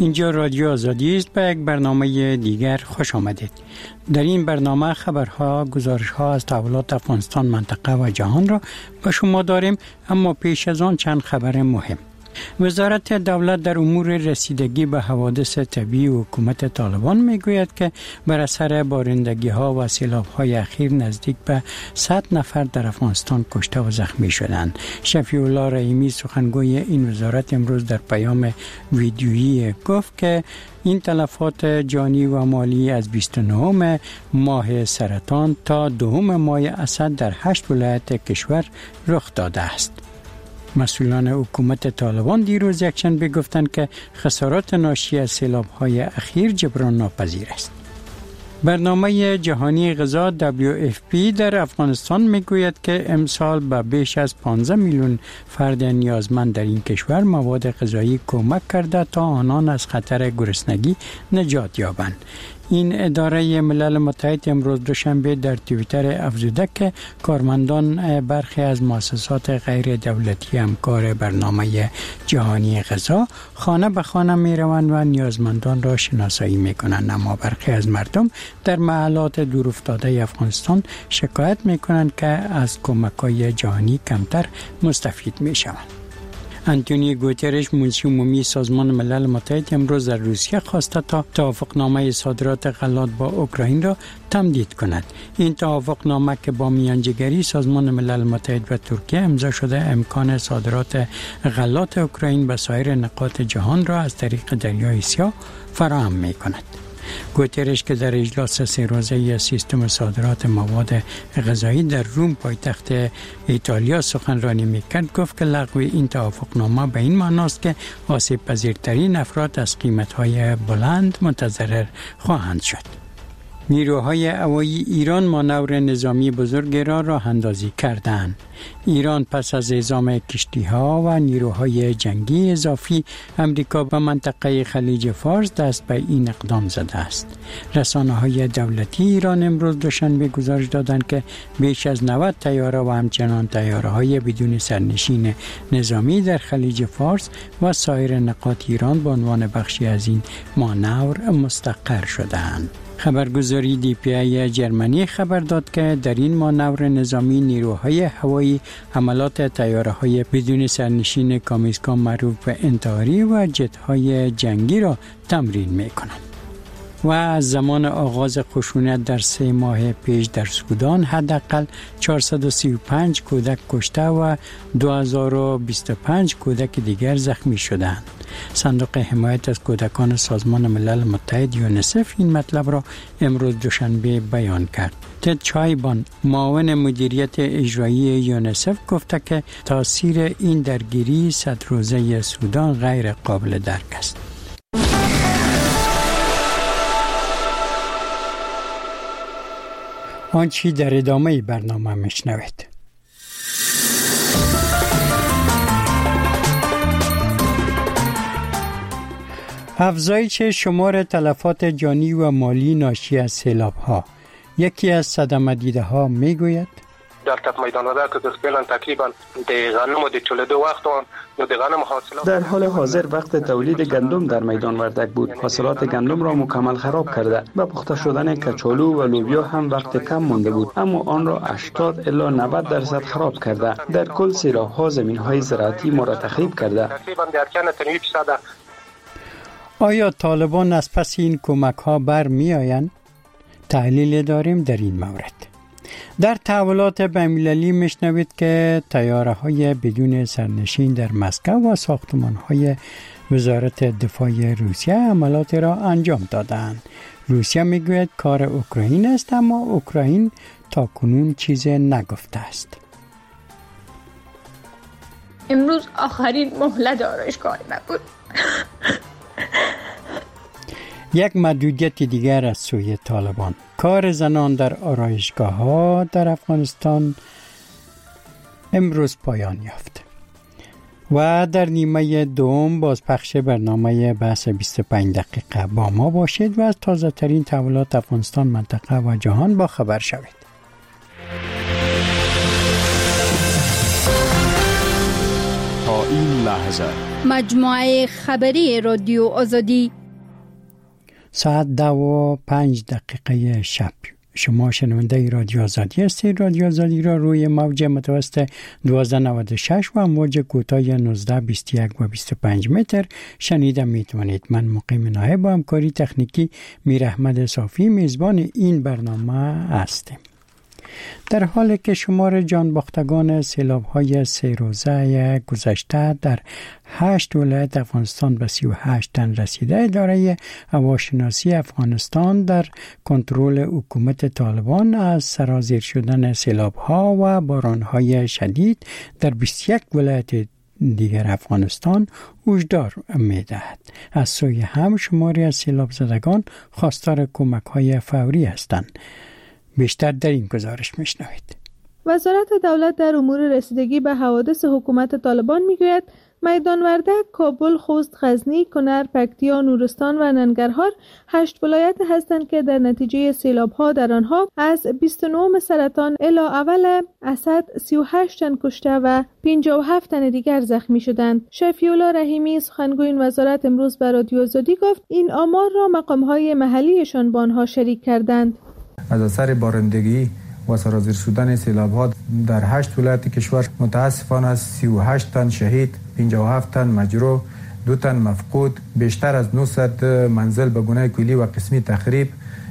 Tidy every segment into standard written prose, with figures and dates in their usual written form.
اینجا رادیو آزادی است. به یک برنامه دیگر خوش آمدید. در این برنامه خبرها، گزارشها از تحولات افغانستان، منطقه و جهان را به شما داریم، اما پیش از آن چند خبر مهم. وزارت دولت در امور رسیدگی به حوادث طبیعی و حکومت طالبان میگوید که بر اثر بارندگی ها و سیلاب های اخیر نزدیک به 100 نفر در افغانستان کشته و زخمی شدند. شفیع الله رحیمی سخنگوی این وزارت امروز در پیام ویدیویی گفت که این تلفات جانی و مالی از 29 ماه سرطان تا 2 ماه اسد در 8 ولایت کشور رخ داده است. مسئولان حکومت طالبان دیروز یکشنبه گفتند که خسارات ناشی از سیلاب‌های اخیر جبران ناپذیر است. برنامه جهانی غذا WFP در افغانستان میگوید که امسال به بیش از 15 میلیون فرد نیازمند در این کشور مواد غذایی کمک کرده تا آنان از خطر گرسنگی نجات یابند. این اداره ملل متحد امروز دوشنبه در توییتر افزوده که کارمندان برخی از مؤسسات غیر دولتی همکار برنامه جهانی غذا خانه به خانه می روند و نیازمندان را شناسایی می کنند، اما برخی از مردم در محلات دورافتاده افغانستان شکایت می کنند که از کمک‌های جهانی کمتر مستفید می شوند. انتونیو گوترش منشی عمومی سازمان ملل متحد امروز در روسیه خواسته تا توافقنامه صادرات غلات با اوکراین را تمدید کند. این توافقنامه که با میانجیگری سازمان ملل متحد و ترکیه امضا شده امکان صادرات غلات اوکراین به سایر نقاط جهان را از طریق دریای سیاه فراهم می کند. گوترش که در اجلاس 3 روزه سیستم صادرات مواد غذایی در روم پایتخت ایتالیا سخنرانی میکرد گفت که لغو این توافقنامه به این معناست که آسیب پذیرترین افراد از قیمت‌های بلند متضرر خواهند شد. نیروهای هوایی ایران مانور نظامی بزرگ را راه اندازی کردند. ایران پس از اعزام کشتی‌ها و نیروهای جنگی اضافی امریکا به منطقه خلیج فارس دست به این اقدام زده است. رسانه‌های دولتی ایران امروز دوشنبه گزارش دادند که بیش از 90 طیاره و همچنان طیاره‌های بدون سرنشین نظامی در خلیج فارس و سایر نقاط ایران به عنوان بخشی از این مانور مستقر شده‌اند. خبرگزاری DPA جرمنی خبر داد که در این مانور نظامی نیروهای هوایی حملات طیاره‌های بدون سرنشین کامیزکا معروف به انتحاری و جت‌های جنگی را تمرین می‌کنند. و از زمان آغاز خشونت در 3 ماه پیش در سودان حداقل 435 کودک کشته و 2025 کودک دیگر زخمی شدند. صندوق حمایت از کودکان سازمان ملل متحد یونیسف این مطلب را امروز دوشنبه بیان کرد. تد چایبان معاون مدیریت اجرایی یونیسف گفته که تاثیر این درگیری 100 روزه سودان غیر قابل درک است. آنچه در ادامه برنامه میشنوید. افزایش شمار تلفات جانی و مالی ناشی از سیلاب‌ها. یکی از صدمه دیده ها میگوید در تپ میدان‌ها که فعلا تقریبا غنم و چلده وقت و غنم حاصلات در حال حاضر وقت تولید گندم در میدان وردک بود. حاصلات گندم را مکمل خراب کرده. به پخته شدن کچالو و لوبیا هم وقت کم مانده بود، اما آن را 80 الی 90% خراب کرده. در کل سیلاب‌ها زمین‌های زراعتی ما را تخریب کرده. تقریبا در کن 30%. آیا طالبان از پس این کمک‌ها بر می‌آیند؟ تحلیل داریم در این مورد. در تحولات بین‌المللی میشنوید که طیاره‌های بدون سرنشین در مسکو و ساختمان‌های وزارت دفاع روسیه عملیات را انجام دادند. روسیه میگوید کار اوکراین است، اما اوکراین تاکنون چیز نگفته است. امروز آخرین مهلت آرایشگاه ما بود. یک محدودیت دیگر از سوی طالبان. کار زنان در آرایشگاه‌ها در افغانستان امروز پایان یافت. و در نیمه دوم بازپخش برنامه بحث 25 دقیقه با ما باشید و از تازه ترین تحولات افغانستان، منطقه و جهان با خبر شوید. تا این لحظه مجموعه خبری رادیو آزادی ساعت 2:05 شب. شما شنونده رادیو آزادی هستید. رادیو آزادی را روی موج متوسط 1296 و موج کوتاه 19، 21 و 25 متر شنیده میتونید. من مقیم نایب با همکاری تکنیکی میر احمد صافی میزبان این برنامه هستیم. در حالی که شمار جانباختگان سیلاب‌های 3 روزه گذشته در 8 ولایت افغانستان به 38 تن رسیده، اداره هواشناسی افغانستان در کنترل حکومت طالبان از سرازیر شدن سیلاب‌ها و باران‌های شدید در 21 ولایت دیگر افغانستان هشدار می‌دهد. از سوی هم شماری از سیلاب زدگان خواستار کمک‌های فوری هستند. بیشتر در این گزارش میشنوید. وزارت دولت در امور رسیدگی به حوادث حکومت طالبان میگوید میدان وردک، کابل، خوست، غزنی، کنر، پکتیا، نورستان و ننگرهار 8 ولایت هستند که در نتیجه سیلاب‌ها در آنها از 29 سرطان الی اول اسد 38 تن کشته و 57 تن دیگر زخمی شدند. شفیع‌الله رحیمی سخنگوی این وزارت امروز به رادیو آزادی گفت این آمار را مقام‌های محلیشان با آنها شریک کردند. از اثر بارندگی و سرازیر شدن سیلاب‌ها در 8 ولایت کشور متاسفانه 38 تن شهید، 57 تن مجروح، 2 تن مفقود، بیشتر از 900 منزل به گونه کلی و قسمی تخریب،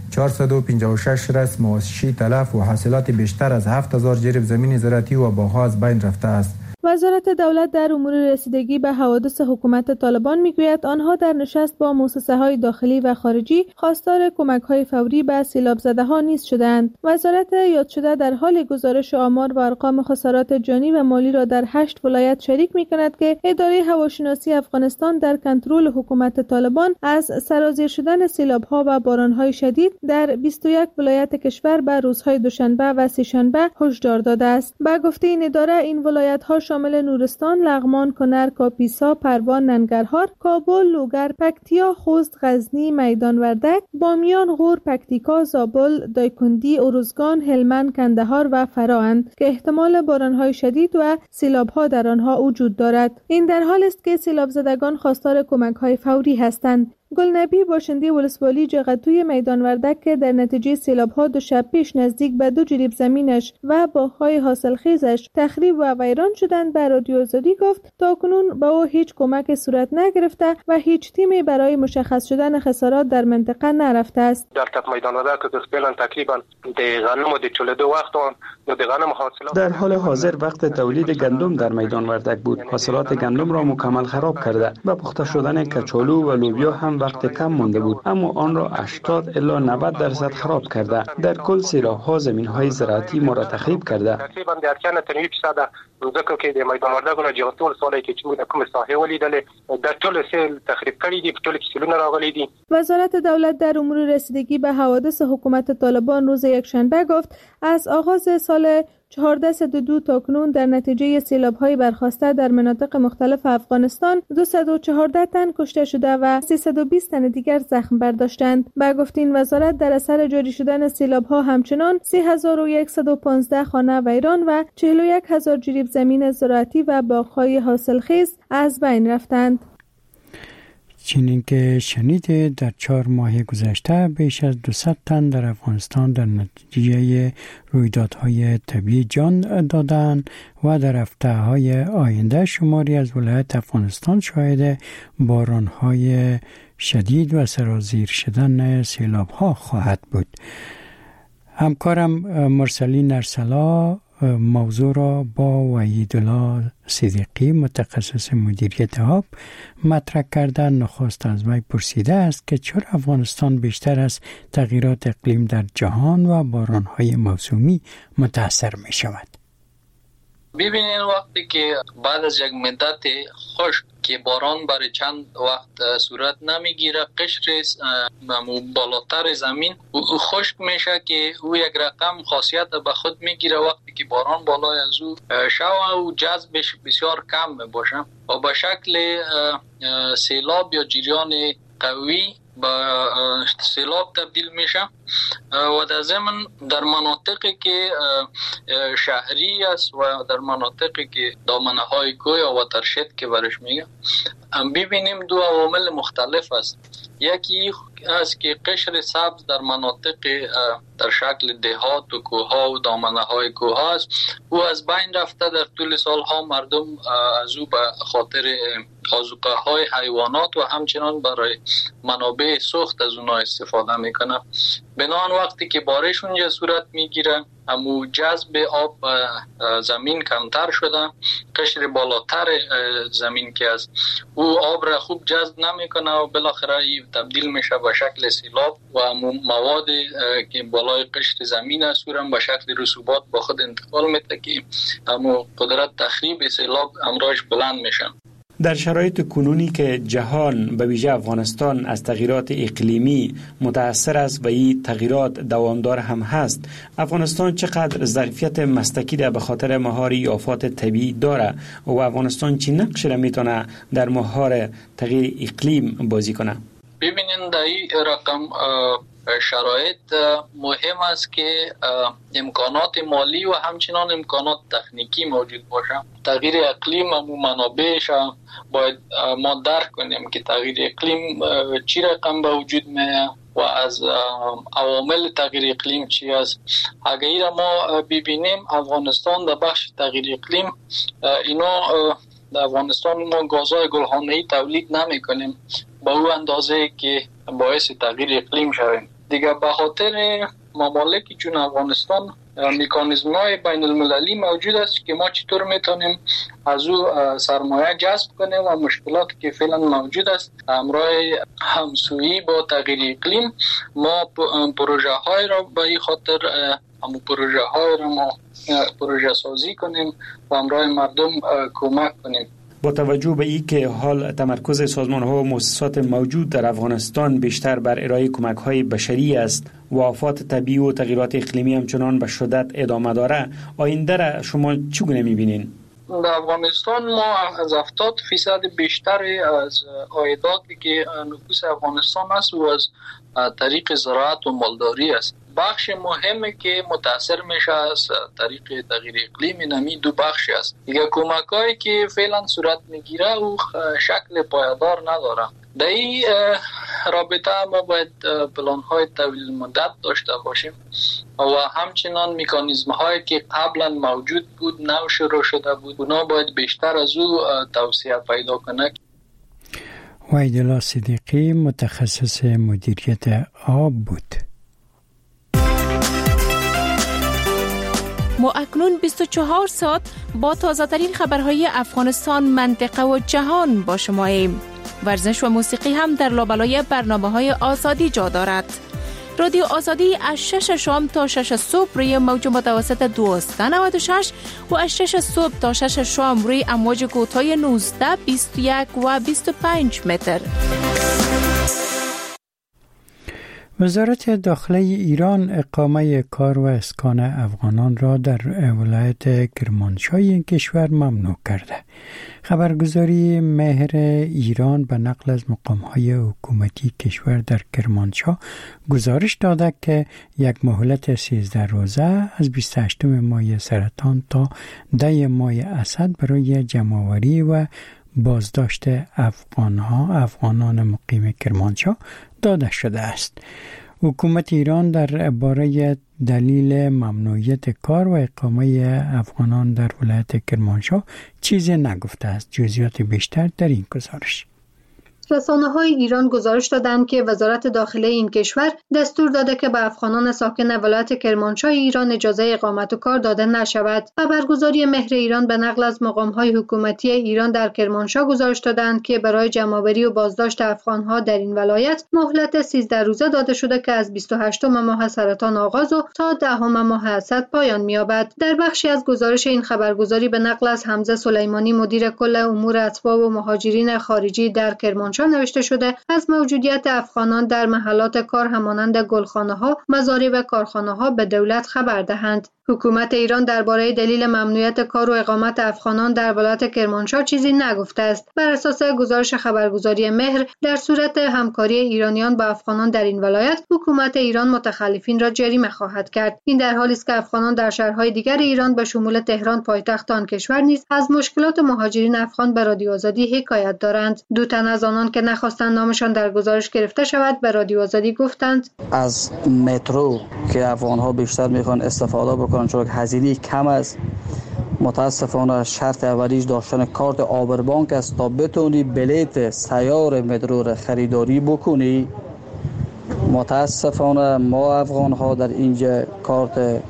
456 رسم مواشی تلف و حاصلات بیشتر از 7000 جریب زمین زراعتی و باغ‌ها از بین رفته است. وزارت دولت در امور رسیدگی به حوادث حکومت طالبان میگوید آنها در نشست با مؤسسه‌های داخلی و خارجی خواستار کمک‌های فوری به سیلاب زده‌ها نیز شدند. وزارت یاد شده در حال گزارش آمار و ارقام خسارات جانی و مالی را در 8 ولایت شریک می‌کند که اداره هواشناسی افغانستان در کنترل حکومت طالبان از سرازیر شدن سیلاب‌ها و باران‌های شدید در 21 ولایت کشور به روزهای دوشنبه و سه‌شنبه هشدار داده است. به گفته این اداره این ولایت‌ها شامل نورستان، لغمان، کنر، کاپیسا، پروان، ننگرهار، کابل، لوگر، پکتیا، خوست، غزنی، میدان وردک، بامیان، غور، پکتیکا، زابل، دایکندی، ارزگان، هلمند، کندهار و فرااند که احتمال باران‌های شدید و سیلاب‌ها در آنها وجود دارد. این در حال است که سیلاب زدگان خواستار کمک‌های فوری هستند. گلنبی باشنده ولسوالی جغتوی میدان وردک که در نتیجه سیلاب‌ها 2 شب پیش نزدیک به 2 جریب زمینش و باغ‌های حاصلخیزش تخریب و ویران شدند به رادیو آزادی گفت تاکنون به او هیچ کمک صورت نگرفته و هیچ تیمی برای مشخص شدن خسارات در منطقه نرفته است. در تپ میدان وردک که فعلا تقریبا د غنم د چولده وقت و د غنم حاصلات در حال حاضر وقت تولید گندم در میدان وردک بود. حاصلات گندم را مکمل خراب کرده و پخته شدن کچالو و لوبیا هم وقت کم مانده بود، اما آن را 80 الی 90% خراب کرده. در کل سیلاب‌ها زمین‌های زراعتی ما را تخریب کرده. تقریبا د 80% ځکه کې د میدان وردک نه جو ټول سوالای کې چې موږ کوم ساحه ولیدلې د ټول سیل تخریب کړي دي، ټول کې سیلونه راغلي دي. وزارت دولت در امور رسیدگی به حوادث حکومت طالبان روز یکشنبه گفت از آغاز سال 1402 تاکنون در نتیجه سیلاب‌های برخاسته در مناطق مختلف افغانستان 214 تن کشته شده و 320 تن دیگر زخم برداشتند. به گفته این وزارت در اثر جاری شدن سیلاب‌ها همچنان 3115 خانه ویران و 41000 جریب زمین زراعتی و باغ‌های حاصلخیز از بین رفتند. چنین که شنیده در 4 ماه گذشته بیش از 200 تن در افغانستان در نتیجه رویدادهای طبیعی جان دادند و در هفته‌های آینده شماری از ولایت افغانستان شاهد بارانهای شدید و سرازیر شدن سیلاب‌ها خواهد بود. همکارم مرسلین ارسلا موضوع را با وحیدالله صدیقی متخصص مدیریت آب مطرح کرده. نخست از وی پرسیده است که چرا افغانستان بیشتر از تغییرات اقلیم در جهان و بارانهای موسمی متاثر می شود؟ ببینید وقتی که بعد از یک مدت خشک که باران برای چند وقت صورت نمیگیره، قشر بالاتر زمین خشک میشه که او یک رقم خاصیت به خود میگیره. وقتی که باران بالای از او شوه و جذبش بسیار کم باشه و به شکل سیلاب یا جریان قوی به سیلاب تبدیل میشه و در ضمن در مناطقی که شهری است و در مناطقی که دامنه های کوه یا واترشد که برش میگه ببینیم دو عوامل مختلف است. یکی است که قشر سبز در مناطق در شکل دهات و کوها و دامنه های کوه است، او از بین رفته. در طول سالها مردم از او به خاطر آذوقه های حیوانات و همچنان برای منابع سوخت از اونها استفاده میکنه. بنابراین وقتی که بارش اونجا صورت میگیره همو جذب آب زمین کمتر شده، قشر بالاتر زمین که است او آب را خوب جذب نمیکنه و بالاخره تبدیل میشه به شکل سیلاب و مواد که بالای قشر زمین است او را به شکل رسوبات با خود انتقال میده که همو قدرت تخریب سیلاب امراش بلند میشن. در شرایط کنونی که جهان به ویژه افغانستان از تغییرات اقلیمی متأثر است و این تغییرات دوامدار هم هست، افغانستان چقدر ظرفیت مسلکی به خاطر مهار آفات طبیعی داره و افغانستان چه نقشی را میتونه در مهار تغییر اقلیم بازی کنه؟ ببینین در این رقم شرایط مهم است که امکانات مالی و همچنان امکانات تکنیکی موجود باشه. تغییر اقلیم و منابعش باید ما درک کنیم که تغییر اقلیم چی رقم به وجود میاد و از عوامل تغییر اقلیم چی است. اگر ما ببینیم افغانستان در بخش تغییر اقلیم اینا در افغانستان ما گازهای گلخانه‌ای تولید نمی کنیم با او اندازه که باعث تغییر اقلیم شویم. دیگه به خاطر ممالکی چون افغانستان مکانیزم‌های بین المللی موجود است که ما چطور میتونیم از او سرمایه جذب کنیم و مشکلاتی که فعلا موجود است همراه همسویی با تغییر اقلیم ما پروژه های را به این خاطر پروژه سازی کنیم و همراه مردم کمک کنیم. با توجه به این که حال تمرکز سازمان‌ها و مؤسسات موجود در افغانستان بیشتر بر ارائه کمک‌های بشری است و آفات طبیعی و تغییرات اقلیمی همچنان به شدت ادامه داره، آینده را شما چگونه می‌بینید؟ در افغانستان ما از 70% بیشتر از عایداتی که نفوس افغانستان است و از طریق زراعت و مالداری است. بخش مهمی که متاثر میشه از طریق تغییر اقلیمی نمی دو بخش است. دیگه کمکایی که فعلا صورت میگیره و شکل پایدار نداره. در این رابطه ما باید پلان‌های طویل مدت داشته باشیم و همچنان مکانیزم‌هایی که قبلا موجود بود نو شروع شده بود اونا باید بیشتر از او توسعه پیدا کنه. وحیدالله صدیقی متخصص مدیریت آب بود. ما اکنون 24 ساعت با تازه‌ترین خبرهای افغانستان، منطقه و جهان با شماییم. ورزش و موسیقی هم در لابلای برنامه‌های آزادی جا دارد. رادیو آزادی از 6 شام تا 6 صبح روی موج متوسط 1296 و از 6 صبح تا 6 شام روی امواج کوتاه 19، 21 و 25 متر. وزارت داخله ایران اقامه کار و اسکان افغانان را در ولایت کرمانشاه این کشور ممنوع کرده. خبرگزاری مهر ایران به نقل از مقام‌های حکومتی کشور در کرمانشاه گزارش داده که یک مهلت 13 روزه از 28 ماه سرطان تا 10 ماه اسد برای جمع‌آوری و بازداشت افغانان مقیم کرمانشاه داده شده است. حکومت ایران در باره دلیل ممنوعیت کار و اقامه افغانان در ولایت کرمانشاه چیزی نگفته است. جزئیات بیشتر در این گزارش. رسانه‌های ایران گزارش دادند که وزارت داخله این کشور دستور داده که به افغانان ساکن ولایت کرمانشاه ایران اجازه اقامت و کار داده نشود. خبرگزاری مهر ایران به نقل از مقام‌های حکومتی ایران در کرمانشاه گزارش دادند که برای جمع‌آوری و بازداشت افغان‌ها در این ولایت مهلت 13 روزه داده شده که از 28 ماه سرطان آغاز و تا 10 ماه اسد پایان می‌یابد. در بخشی از گزارش این خبرگزاری به نقل از حمزه سلیمانی مدیر کل امور اتباع و مهاجرین خارجی در کرمانشاه نوشته شده از موجودیت افغانان در محلات کار همانند گلخانه‌ها، مزارع و کارخانه‌ها به دولت خبر دهند. حکومت ایران درباره دلیل ممنوعیت کار و اقامت افغانان در ولایت کرمانشاه چیزی نگفته است. بر اساس گزارش خبرگزاری مهر، در صورت همکاری ایرانیان با افغانان در این ولایت، حکومت ایران متخلفین را جریمه خواهد کرد. این در حالی است که افغانان در شهرهای دیگر ایران به شمول تهران پایتخت آن کشور نیز از مشکلات مهاجرین افغان به رادیو آزادی حکایت دارند. دو تن از آنان که نخواستند نامشان در گزارش گرفته شود به رادیو آزادی گفتند از مترو که افغان‌ها بیشتر میخوان استفاده بکنن چون هزینه کم است. متاسفانه شرط اولیش داشتن کارت آبربانک است تا بتونی بلیت سیار مترو را خریداری بکنی. متاسفانه ما افغان ها در اینجا کارت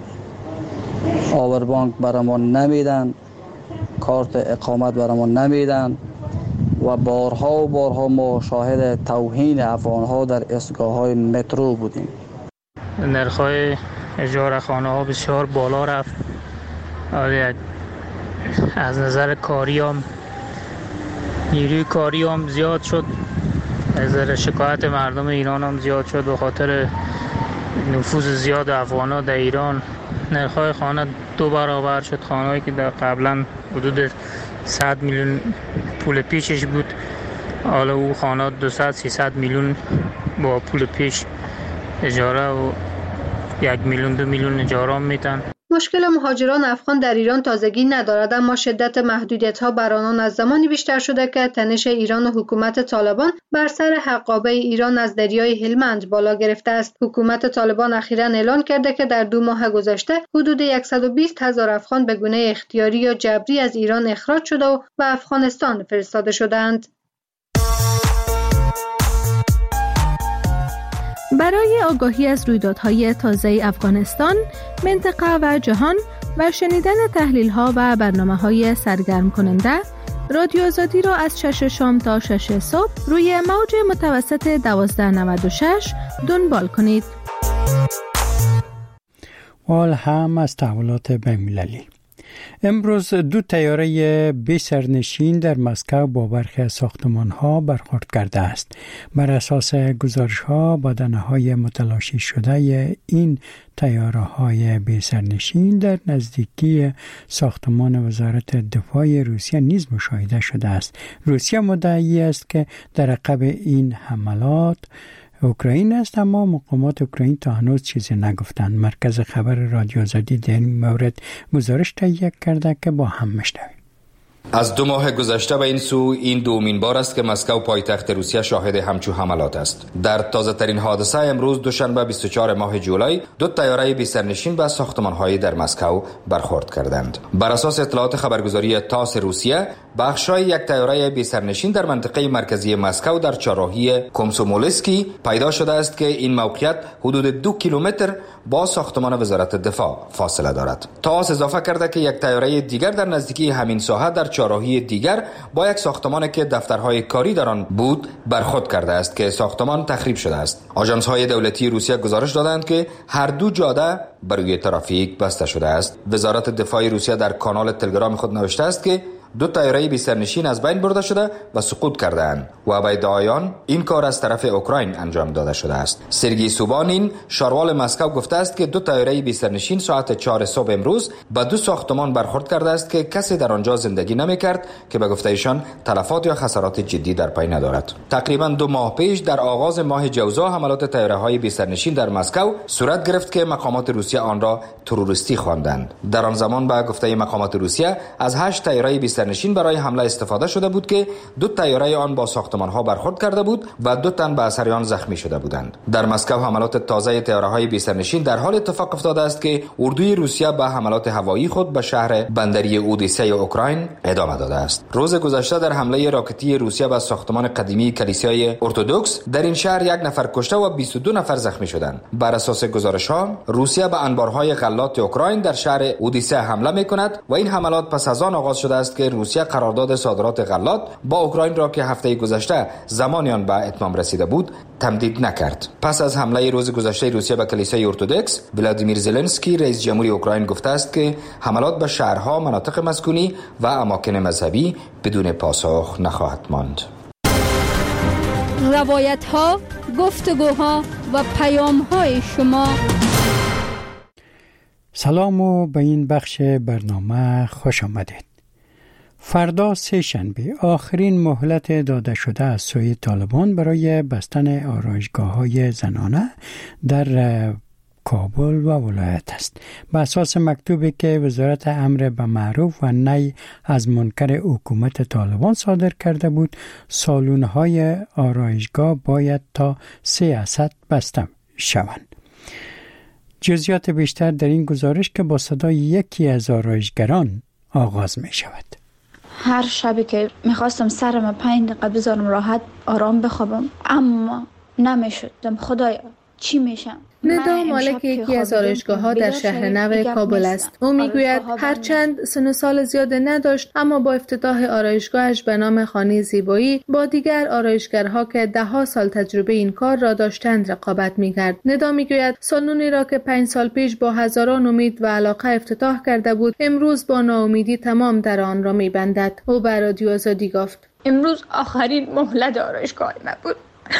آبربانک برامون نمیدن، کارت اقامت برامون نمیدن و بارها ما شاهد توهین افغان ها در ایستگاه های مترو بودیم. نرخ‌های اجاره خانه ها بسیار بالا رفت. از نظر کاری هم نیروی کاری هم زیاد شد. از نظر شکایت مردم ایران هم زیاد شد به خاطر نفوذ زیاد افغان‌ها در ایران. نرخ‌های خانه 2 برابر شد. خانه‌ای که در قبلا حدود 100 میلیون پول پیشش بود، حالا او خانه 200-300 میلیون با پول پیش اجاره و 1 میلیون 2 میلیون اجاره میتن. مشکل مهاجران افغان در ایران تازگی ندارد، اما شدت محدودیت‌ها بر آنان از زمانی بیشتر شده که تنش ایران و حکومت طالبان بر سر حقابه ایران از دریای هلمند بالا گرفته است. حکومت طالبان اخیراً اعلان کرده که در 2 ماه گذشته حدود 120,000 افغان به گونه اختیاری یا جبری از ایران اخراج شده و به افغانستان فرستاده شدند. برای آگاهی از رویدادهای تازه افغانستان، منطقه و جهان و شنیدن تحلیل‌ها و برنامه‌های سرگرم کننده، رادیو آزادی را از 6 شام تا 6 صبح روی موج متوسط 1296 دنبال کنید. وال هم از تحولات بین‌المللی. امروز 2 طیاره بی سرنشین در مسکو با برخی از ساختمان‌ها برخورد کرده است. بر اساس گزارش‌ها بدنه‌های متلاشی شده این طیاره‌های بی سرنشین در نزدیکی ساختمان وزارت دفاع روسیه نیز مشاهده شده است. روسیه مدعی است که در عقب این حملات اوکراین است، اما مقامات اوکراین تا هنوز چیزی نگفتند. مرکز خبر رادیو آزادی در این مورد گزارش تهیه کرده که با هم میشنویم. از 2 ماه گذشته به این سو این دومین بار است که مسکو پایتخت روسیه شاهد همچو حملات است. در تازه ترین حادثه امروز دوشنبه 24 ماه جولای 2 طیاره بی سرنشین به ساختمان‌های در مسکو برخورد کردند. بر اساس اطلاعات خبرگزاری تاس روسیه، بخشای یک طیاره بی سرنشین در منطقه مرکزی مسکو در چهارراهی کومسومولسکی پیدا شده است که این موقعیت حدود 2 کیلومتر با ساختمان وزارت دفاع فاصله دارد. تاس اضافه کرده که یک طیاره دیگر در نزدیکی همین ساحه در چهارراهی دیگر با یک ساختمان که دفترهای کاری در آن بود برخورد کرده است که ساختمان تخریب شده است. آژانس‌های دولتی روسیه گزارش دادند که هر 2 جاده برای ترافیک بسته شده است. وزارت دفاع روسیه در کانال تلگرام خود نوشته است که 2 طیاره بی سرنشین از بین برده شده و سقوط کردند و به ادعای آن این کار از طرف اوکراین انجام داده شده است. سرگئی سوبانین شاروال مسکو گفته است که 2 طیاره بی سرنشین ساعت 4 صبح امروز به 2 ساختمان برخورد کرده است که کسی در آنجا زندگی نمی‌کرد که به گفته ایشان تلفات یا خسارات جدی در پی ندارد. تقریبا 2 ماه پیش در آغاز ماه جوزا حملات طیاره‌های بی سرنشین در مسکو صورت گرفت که مقامات روسیه آن را تروریستی خواندند. در آن زمان به گفته مقامات روسیه از 8 طیاره بی سرنشین برای حمله استفاده شده بود که 2 طیاره آن با ساختمان‌ها برخورد کرده بود و 2 تن به اثر آن زخمی شده بودند. در مسکو حملات تازه طیاره‌های بی سرنشین در حال اتفاق افتاده است که اردوی روسیه به حملات هوایی خود به شهر بندری اودیسه اوکراین ادامه داده است. روز گذشته در حمله راکتی روسیه به ساختمان قدیمی کلیسای ارتدوکس در این شهر 1 نفر کشته و 22 نفر زخمی شدند. بر اساس گزارش‌ها روسیه به انبارهای غلات اوکراین در شهر اودیسه حمله می‌کند و این حملات پس از آن آغاز شده است که روسیه قرارداد صادرات غلات با اوکراین را که هفته گذشته زمانی آن به اتمام رسیده بود تمدید نکرد. پس از حمله روز گذشته روسیه به کلیسای ارتدوکس، ولادیمیر زلنسکی رئیس جمهوری اوکراین گفته است که حملات به شهرها، مناطق مسکونی و اماکن مذهبی بدون پاسخ نخواهد ماند. روایت‌ها، گفتگوها و پیام‌های شما سلام و به این بخش برنامه خوش آمدید. فردا سه شنبه آخرین مهلت داده شده از سوی طالبان برای بستن آرایشگاه‌های زنانه در کابل و ولایت است. به اساس مکتوبی که وزارت امر به معروف و نهی از منکر حکومت طالبان صادر کرده بود، سالن‌های آرایشگاه باید تا 3% بسته شوند. جزئیات بیشتر در این گزارش که با صدای یکی از آرایشگران آغاز می شود. هر شبی که میخواستم سرم 5 دقیقه بذارم راحت آرام بخوابم، اما نمیشدم. خدایا چی میشم؟ ندا مالک یکی از آرایشگاه‌ها در شهر نو کابل است. او میگوید هرچند سن و سال زیاد نداشت، اما با افتتاح آرایشگاهش به نام خانه زیبایی با دیگر آرایشگرها که 10 سال تجربه این کار را داشتند رقابت می‌کرد. ندا میگوید سالنی را که 5 سال پیش با هزاران امید و علاقه افتتاح کرده بود، امروز با ناامیدی تمام در آن را می‌بندد. او به رادیو آزادی گفت: امروز آخرین مهلت آرایشگاه من بود.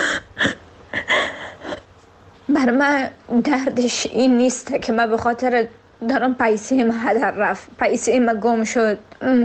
بر من دردش این نیست که من به خاطر دارم پیسه من هدر رفت، پیسه من گم شد،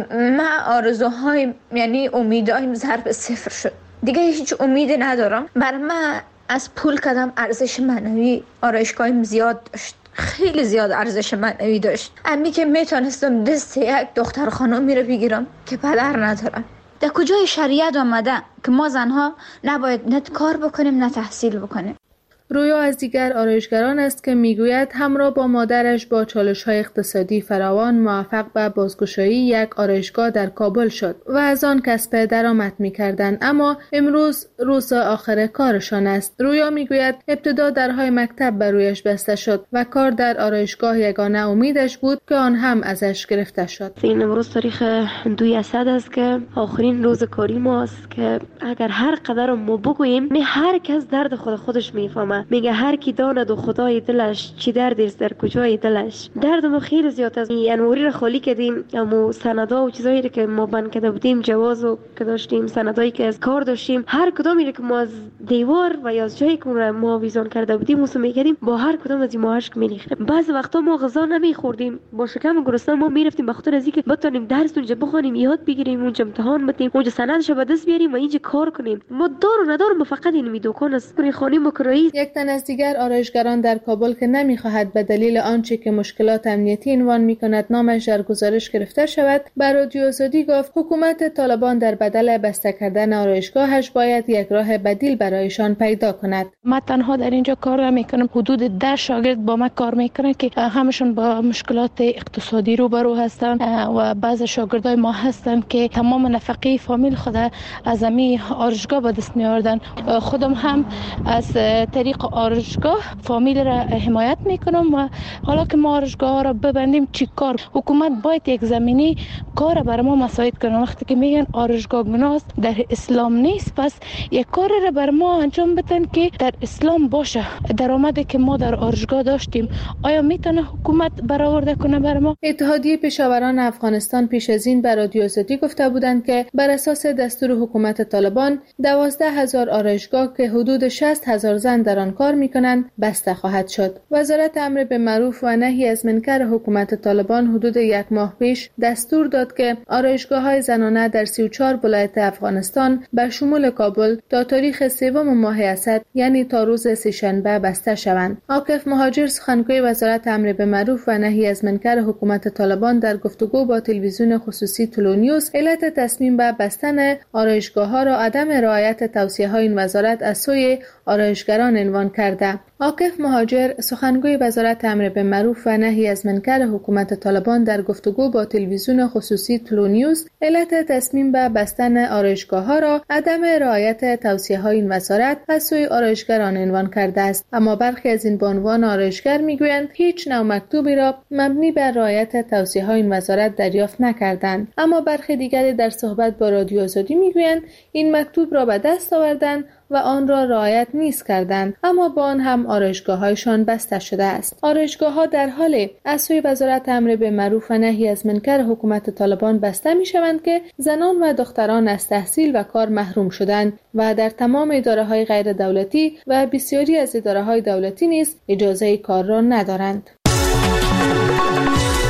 من آرزوهای یعنی امیدهایم ضرب 0 شد، دیگه هیچ امیدی ندارم. بر من از پول کدام ارزش معنوی آرایشگاهیم زیاد داشت، خیلی زیاد ارزش معنوی داشت. امی که میتونستم دست یک دختر خانمی رو بگیرم که پدر ندارم. در کجای شریعت آمده که ما زنها نباید نه کار بکنیم نه تحصیل بکنیم؟ رویا از دیگر آرایشگران است که میگوید همراه با مادرش با چالش‌های اقتصادی فراوان موفق به بازگشایی یک آرایشگاه در کابل شد و از آن کسب درآمد می‌کردند، اما امروز روز آخر کارشان است. رویا میگوید ابتدا درهای مکتب بر رویش بسته شد و کار در آرایشگاه یگانه امیدش بود که آن هم ازش گرفته شد. این امروز تاریخ 2 اسد است که آخرین روز کاری ماست که اگر هر قدر ما بگوییم هر کس درد خودش میفهمه. میگه هر کی داند و خدای دلش چی درد است در کجای دلش. درد ما خیلی زیاد است. انواری را خالی کردیم، اما سندا و چیزایی که ما بند کرده بودیم، جوازو که داشتیم، سندایی که از کار داشتیم، هر کدامی که ما از دیوار و یا از جایی که ما ویزان کرده بودیم واسه میکردیم، با هر کدام از این ماهاش میریختیم. بعض وقتا ما غذا نمیخوردیم، با شکم گرسنه ما میرفتیم به خاطر از اینکه بتونیم درس اونجا بخونیم، یاد بگیریم، اونجا امتحان بدیم، اونجا سندش به دست بیاریم و اینجا کار کنیم. ما دار و ندار فقط این دکان است. خانه مکرایی. یک تن از دیگر آرایشگران در کابل که نمیخواهد به دلیل آنچه که مشکلات امنیتی عنوان میکند نامش در گزارش گرفته شود، بر رادیو آزادی گفت حکومت طالبان در بدل بسته کردن آرایشگاهش باید یک راه بدیل برایشان پیدا کند. من تنها در اینجا کار میکنم، حدود 10 شاگرد با من کار میکنن که همشون با مشکلات اقتصادی روبرو هستن و بعض شاگردای ما هستن که تمام نفقه فامیل خود از امی آرایشگاه به دست میآوردن. خودم هم از طریق آرایشگاه فامیل را حمایت میکنم و حالا که ما آرایشگاه را ببندیم چی کار؟ حکومت باید یک زمینی کار برای ما مساعد کنه. وقتی که میگن آرایشگاه گناه در اسلام نیست، پس یک کار را برای ما انجام بدن که در اسلام باشه. درآمدی که ما در آرایشگاه داشتیم آیا میتونه حکومت برآورده کنه برای ما؟ اتحادیه پیشاوران افغانستان پیش از این بر رادیو آزادی گفته بودند که بر اساس دستور حکومت طالبان 12,000 آرایشگاه که حدود 60,000 زن در آن کار میکنند بسته خواهد شد. وزارت امر به معروف و نهی از منکر حکومت طالبان حدود 1 ماه پیش دستور داد که آرایشگاه‌های زنانه در 34 ولایت افغانستان به شمول کابل تا تاریخ 3 ماه اسد یعنی تا روز سه‌شنبه بسته شوند. عاکف مهاجر سخنگوی وزارت امر به معروف و نهی از منکر حکومت طالبان در گفتگو با تلویزیون خصوصی تلو نیوز علت تصمیم به بستن آرایشگاه‌ها را عدم رعایت توصیه‌های این وزارت از سوی آرایشگران عنوان کرده. عاکف مهاجر سخنگوی وزارت امر به معروف و نهی از منکر حکومت طالبان در گفتگو با تلویزیون خصوصی تلو نیوز علت تصمیم به بستن آرایشگاه‌ها را عدم رعایت توصیه‌های این وزارت از سوی آرایشگران عنوان کرده است، اما برخی از این بانوان آرایشگر میگویند هیچ نوع مکتوبی را مبنی بر رعایت توصیه‌های این وزارت دریافت نکردند، اما برخی دیگری در صحبت با رادیو آزادی میگویند این مکتوب را به دست آوردند و آن را رعایت نیز کردند، اما با آن هم آرایشگاه‌هایشان بسته شده است. آرایشگاه‌ها در حال از سوی وزارت امر به معروف و نهی از منکر حکومت طالبان بسته می‌شوند که زنان و دختران از تحصیل و کار محروم شدند و در تمام اداره‌های غیر دولتی و بسیاری از اداره‌های دولتی نیز اجازه کار را ندارند.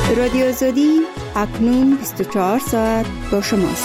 رادیو آزادی اکنون 24 ساعت با شماست.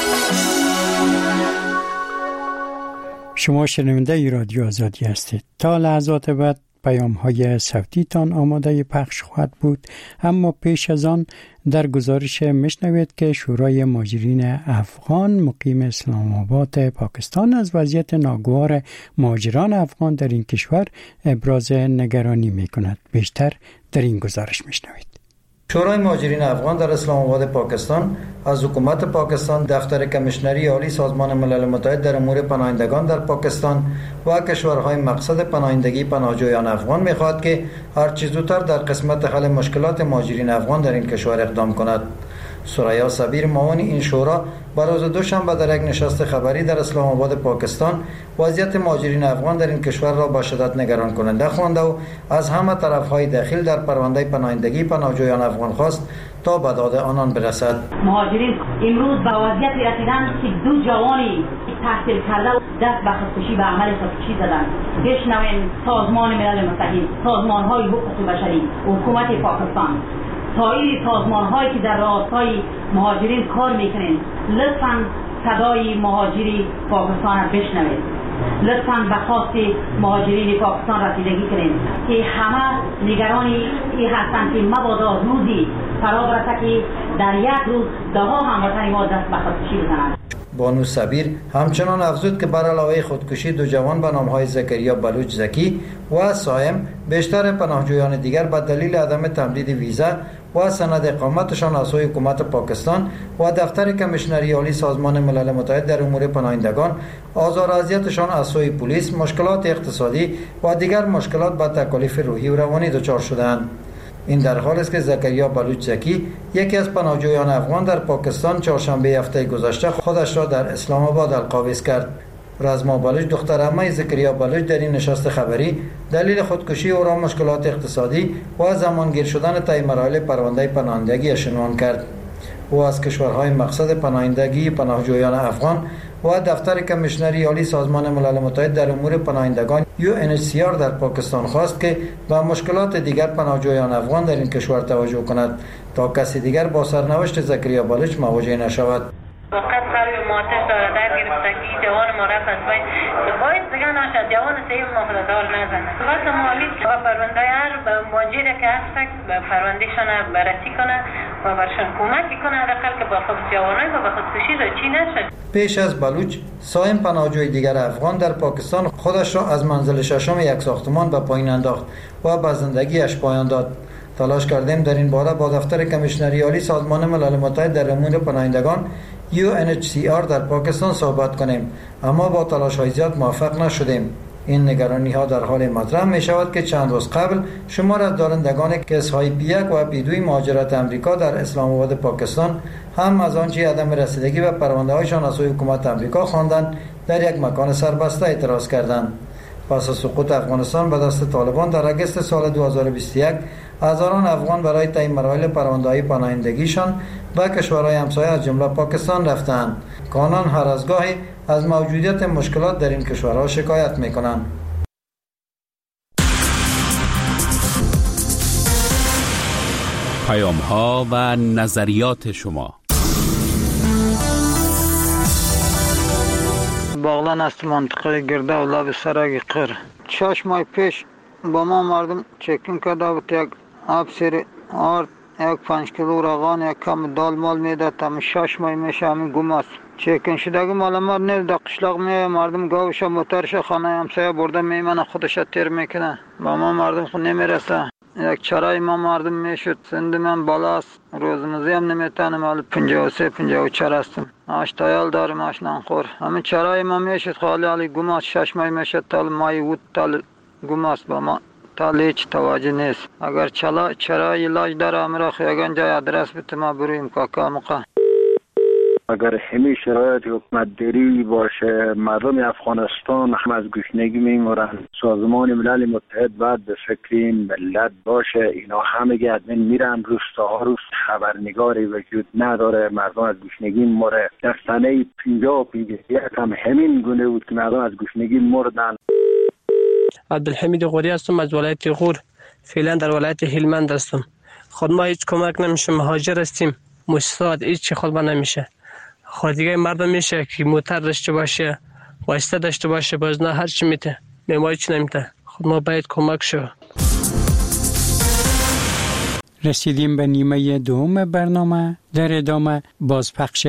شما شنونده ای رادیو آزادی هستید. تا لحظات بعد پیام های صوتی تان آماده پخش خواهد بود، اما پیش از آن در گزارش میشنوید که شورای مهاجرین افغان مقیم اسلام آباد پاکستان از وضعیت ناگوار مهاجران افغان در این کشور ابراز نگرانی می کند. بیشتر در این گزارش میشنوید. شورای مهاجرین افغان در اسلام آباد پاکستان از حکومت پاکستان، دفتر کمیشنری عالی سازمان ملل متحد در امور پناهندگان در پاکستان و کشورهای مقصد پناهندگی پناهجویان افغان می‌خواهد که هر چه زودتر در قسمت حل مشکلات مهاجرین افغان در این کشور اقدام کند. ثریا صبیر معاون این شورا بر روز دوشنبه در یک نشست خبری در اسلام آباد پاکستان وضعیت مهاجرین افغان در این کشور را با شدت نگران کننده خوانده و از همه طرف‌های داخل در پرونده پناهندگی پناهجویان افغان خواست تا به داد آنان برسد. مهاجرین امروز به وضعیتی رسیدند که دو جوانی تحصیل کرده دست به خودکشی، به عمل خودکشی زدند. بشنویم سازمان ملل متحد، سازمان‌های حقوق بشری، حکومت پاکستان، سایر سازمان‌هایی که در راستای مهاجرین کار می‌کنند، لطفاً صدای مهاجری پاکستان را بشنوید. لطفاً به خواست مهاجرین پاکستان رسیدگی کنید که همه نگرانی این هستند که مبادا روزی فرا برسه که در یک روز ده‌ها هموطن ما دست به خودکشی بزنند. بانو صبیر همچنان افزود که بر علاوه خودکشی دو جوان به نام‌های زکریا بلوچ زکی و سایم بیشتر پناهجویان دیگر به دلیل عدم تمدید ویزا و سند اقامتشان از سوی حکومت پاکستان و دفتر کمیشنری عالی سازمان ملل متحد در امور پناهندگان، آزار و اذیتشان از سوی پلیس، مشکلات اقتصادی و دیگر مشکلات با تکالیف روحی و روانی دچار شدند. این در حالی است که زکریا بلوچ زکی، یکی از پناهجویان افغان در پاکستان، چهارشنبه هفته گذشته خودش را در اسلام آباد القابض کرد. رزما بلوچ، دختر عمه زکریا بلوچ، در این نشست خبری دلیل خودکشی او را مشکلات اقتصادی و زمانگیر شدن طی مراحل پرونده پناهندگی عنوان کرد. او از کشورهای مقصد پناهندگی پناهجویان افغان و دفتر کمیشنری عالی سازمان ملل متحد در امور پناهندگان UNHCR در پاکستان خواست که به مشکلات دیگر پناهجویان افغان در این کشور توجه کند تا کسی دیگر با سرنوشت زکریا بلوچ مواجه نشود. فقط قلب ماتش داره در گرفتگی جوان ما رفت از باید دیگه نشد جوان سیم مخدار نزنه. وقت مالی و پرونده هر مهاجر که هست به پروندهشان بررسی کنه و برشان کمکی کنه حداقل که با خود جوانای و با خودکشی چی نشد. پیش از بلوچ، سایم پناهجوی دیگر افغان در پاکستان خودش را از منزل ششم یک ساختمان به پایین انداخت و به زندگیش پایان داد. تلاش کردیم در این باره با دفتر کمیشنری عالی سازمان ملل متحد در امور پناهندگان UNHCR در پاکستان صحبت کنیم، اما با تلاش‌های زیاد موفق نشدیم. این نگرانی‌ها در حال مطرح می‌شود که چند روز قبل شمار از دارندگان کیس‌های P1 و P2 مهاجرت آمریکا در اسلام آباد پاکستان هم از آنچه عدم رسیدگی به پرونده‌هایشان از سوی حکومت آمریکا خواندند در یک مکان سربسته اعتراض کردند. پس از سقوط افغانستان به دست طالبان در اگست سال 2021 هزاران افغان برای طی مراحل پرونده‌های پناهندگیشان به کشورهای همسایه از جمله پاکستان رفتند که آنان هر از گاهی از موجودیت مشکلات در این کشورها شکایت می‌کنند. پیام‌ها و نظریات شما. باغلان است منطقه گرده و لب سرگ قر. 6 ماه پیش با ما مردم چکین کرده بود، یک آب سیر آرد، یک 5 کیلو روغن، یک کم دال مال میداد. تا 6 ماه میشه همین گم است. چکین شدگی مال ما نیست. در قشلاق می مردم گاوش موترش خانه همسایه برده میمنه خودش تیر میکنه. با ما مردم خود نمیرسه. یک چرای ما مردم میشد. سند من بالاست. روزمزی هم نمیتونم. مال 53 54 هستم. آش تایال دارم، آش نانخور. همین چرای ما میشد خالی علی گم است. 6 ماه میشه تال مای ود تال گم است با ما. تال هیچ توجه نیست. اگر چرای علاج داره امرا خیاگان جای آدرس بده ما برویم کاکا مقا. اگر همین شرایط حکومتداری باشه، مردم افغانستان هم از گشنگی میمورن. سازمان ملل متحد باید به فکر این ملت باشه. اینا همگی ادمین میرن، روستاها روز خبرنگاری وجود نداره، مردم از گشنگی میموره. در سنه 50 هم همین گونه بود که مردم از گشنگی مردن. عبدالحمید غوری هستم از ولایت غور. فعلا در ولایت هلمند هستم. خود ما هیچ کمک نمیشه، مهاجر هستیم، مؤسسات هیچ خود ما نمیشه. خود دیگه مردم میشه که موتر داشته باشه، واسطه داشته باشه، باز نه هر چی میته، ما هیچ نمیته. خود ما باید کمک شو. رسیدیم به نیمه دوم برنامه. در ادامه بازپخش